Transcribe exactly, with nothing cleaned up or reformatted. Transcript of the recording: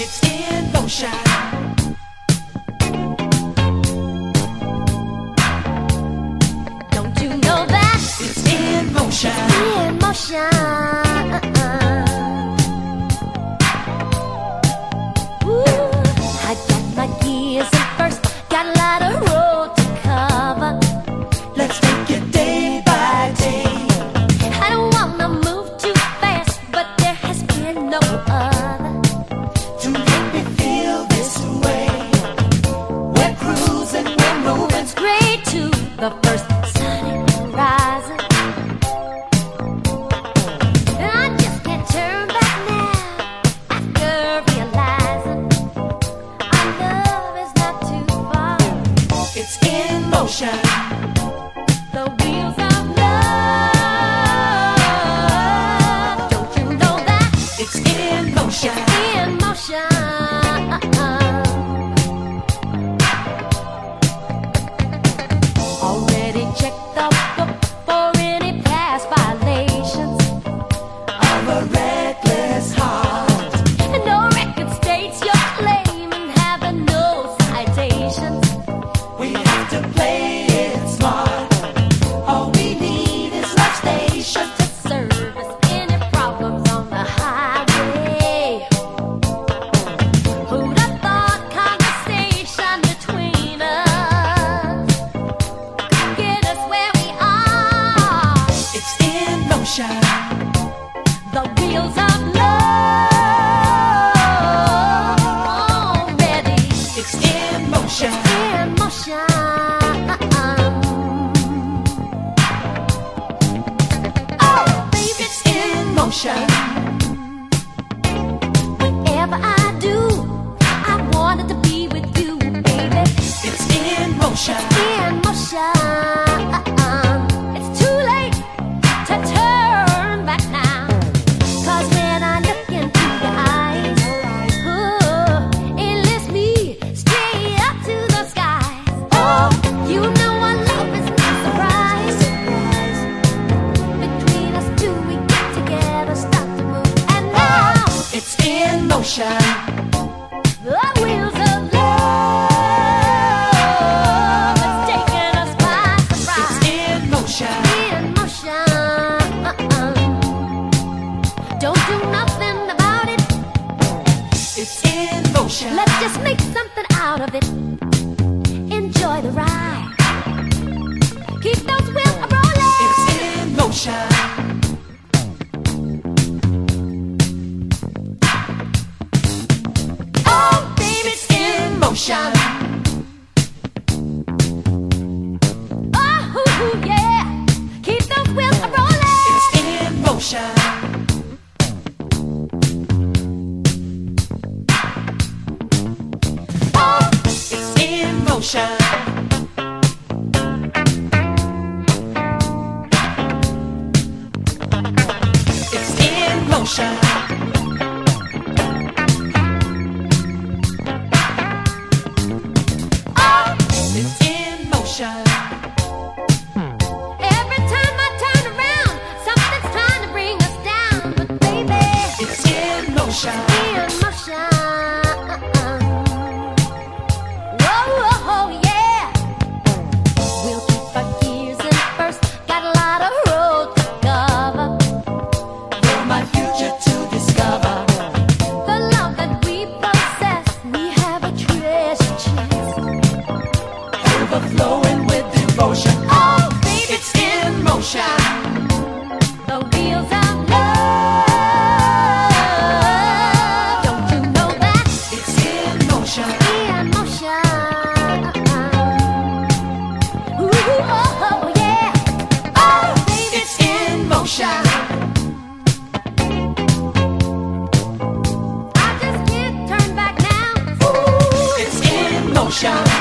It's in motion. Don't you know that? It's in motion. In motion. Ooh, I got my gears in first, got a lot of road to cover. Let's take it day by day. I don't wanna move too fast, but there has been no other To make me feel this way. We're cruising, we're moving straight to the first sunny horizon. And I just can't turn back now after realizing our love is not too far. It's in motion. The wheels of love. Don't you know that? It's in motion. In motion. Already checked the book for any past violations. Of a reckless heart. And no record states your claim and having no citations. We have to play it smart. All we need is love station. Service any problems on the highway. Who'd have thought conversation between us could get us where we are? It's in motion. The wheels of love already It's in motion. in motion. Oh, baby, It's in motion. whenever I do, I wanted to be with you, baby. It's in motion. In motion. It's too late to turn back now. 'Cause when I look into your eyes, oh, it lifts me straight up to the skies. Oh, you know our love is no surprise. Between us two, we get together, start to move, and now It's in motion. the wheels of love is taking us by It's surprise. in motion. In motion. Don't do nothing about it. It's in motion. Let's just make something out of it. Enjoy the ride. Keep those wheels rolling. It's in motion. Oh, baby, It's in motion. Oh, yeah. Keep those wheels rolling. It's in motion. Oh, It's in motion. It's in motion. oh. It's in motion. Every time I turn around, something's trying to bring us down. But baby, It's in motion. in motion. Whoa, whoa, yeah. We'll keep our gears in first. Got a lot of road to cover. You're my future to discover. The love that we possess, we have a treasure chest. Overflowing with devotion. Oh, baby, It's in motion. the wheels of love. Don't you know that? It's in motion. In motion. Ooh, oh, oh, yeah. Oh, baby, It's in motion. I just can't turn back now. It's in motion.